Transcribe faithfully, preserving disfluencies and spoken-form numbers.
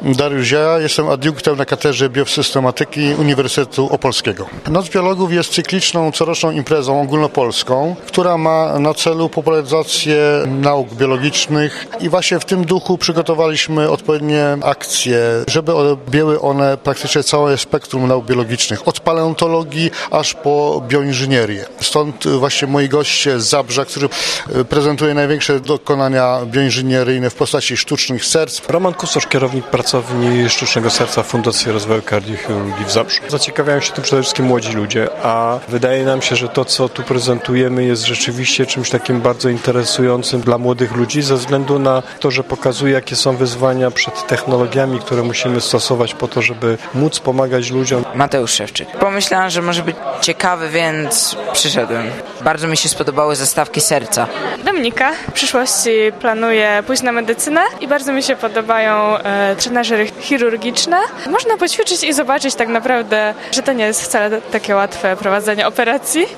Dariusz Ja, jestem adiunktem na katedrze biosystematyki Uniwersytetu Opolskiego. Noc Biologów jest cykliczną, coroczną imprezą ogólnopolską, która ma na celu popularyzację nauk biologicznych i właśnie w tym duchu przygotowaliśmy odpowiednie akcje, żeby objęły one praktycznie całe spektrum nauk biologicznych, od paleontologii aż po bioinżynierię. Stąd właśnie moi goście z Zabrza, którzy prezentują największe dokonania bioinżynieryjne w postaci sztucznych serc. Roman Kustosz, kierownik pracowni Sztucznego Serca Fundacji Rozwoju Kardiochirurgii w Zabrzu. Zaciekawiają się tym przede wszystkim młodzi ludzie, a wydaje nam się, że to, co tu prezentujemy, jest rzeczywiście czymś takim bardzo interesującym dla młodych ludzi, ze względu na to, że pokazuje, jakie są wyzwania przed technologiami, które musimy stosować po to, żeby móc pomagać ludziom. Mateusz Szewczyk. Pomyślałem, że może być ciekawy, więc przyszedłem. Bardzo mi się spodobały zastawki serca. Dominika. W przyszłości planuję pójść na medycynę i bardzo mi się podobają e, trenażery chirurgiczne. Można poćwiczyć i zobaczyć tak naprawdę, że to nie jest wcale takie łatwe prowadzenie operacji.